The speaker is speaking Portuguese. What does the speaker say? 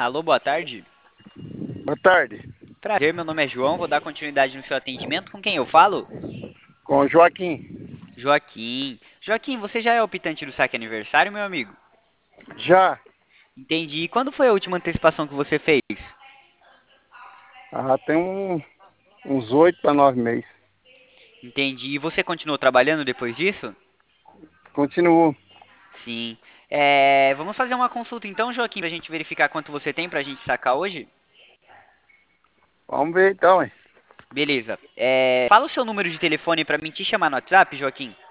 Alô, boa tarde. Boa tarde, Prazer, meu nome é João, vou dar continuidade no seu atendimento. Com quem eu falo? com o Joaquim. Joaquim. Joaquim, você já é optante do saque aniversário, meu amigo? Já, Entendi. E quando foi a última antecipação que você fez? tem uns 8 para 9 meses. Entendi. E você continuou trabalhando depois disso? Continuo. Sim. Vamos fazer uma consulta então, Joaquim, pra gente verificar quanto você tem pra gente sacar hoje? Vamos ver então, hein? Beleza. Fala o seu número de telefone pra mim te chamar no WhatsApp, Joaquim.